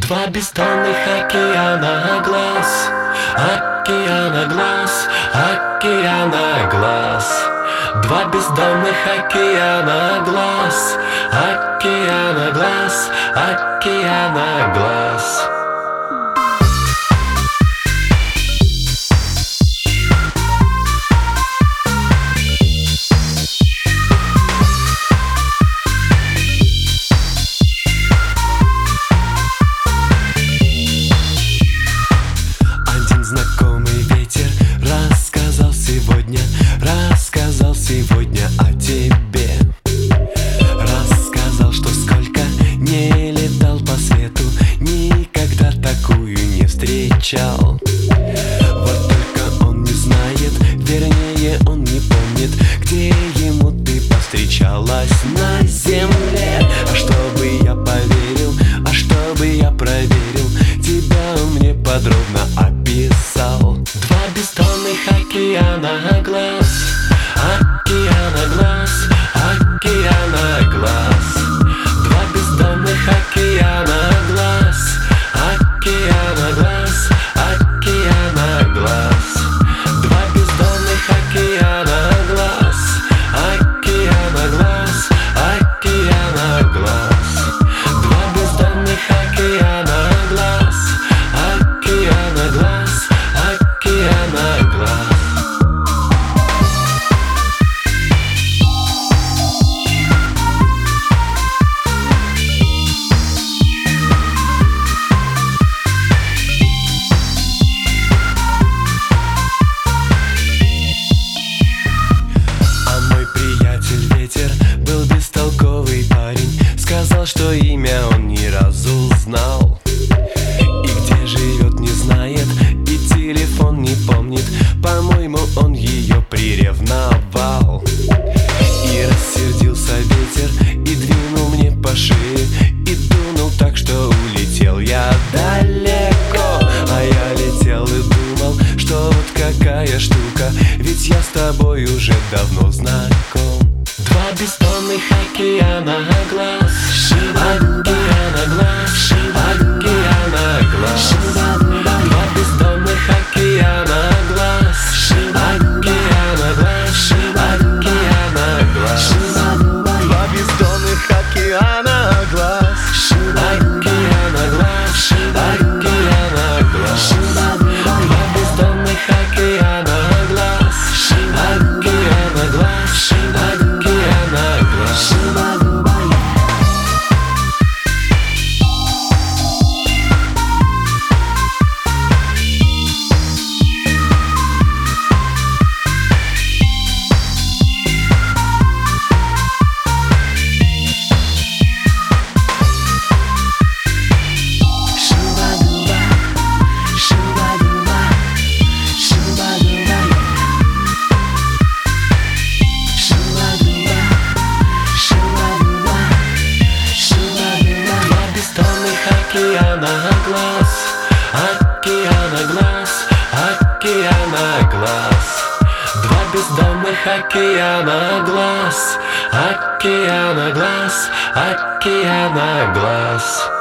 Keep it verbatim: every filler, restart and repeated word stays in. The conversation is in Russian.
Два бездонных океана глаз, океана глаз, океана глаз. Два бездонных океана глаз, океана глаз, океана глаз. Знакомый ветер рассказал сегодня, рассказал сегодня о тебе. Рассказал, что сколько не летал по свету, никогда такую не встречал. Вот только он не знает, вернее он не помнит, где ему ты повстречалась на земле. А чтобы я поверил, а чтобы я проверил, тебя он мне подробно описал. Два бездонных океана глаз, океана глаз, океана глаз. Два бездонных океана глаз, океана глаз, океана глаз. Два бездонных океана глаз, океана глаз, океана глаз. Два бездонных океана глаз, океана глаз, океана глаз. А мой приятель ветер был бестолковый парень, сказал, что имя он ни разу знал. И где живет не знает, и телефон не помнит. По-моему, он ее приревновал. И рассердился ветер, и двинул мне по шее, и дунул так, что улетел я далеко. А я летел и думал, что вот какая штука, ведь я с тобой уже давно знаком. Два бездонных океана глаз, океана глаз, океана глаз. Два бездонных океана глаз, океана глаз, океана глаз. Два бездонных океана глаз, океана глаз, океана глаз. Два бездонных океана глаз, океана глаз, океана глаз. Океана глаз, океана глаз, океана глаз. Два бездонных океана глаз, океана глаз, океана глаз.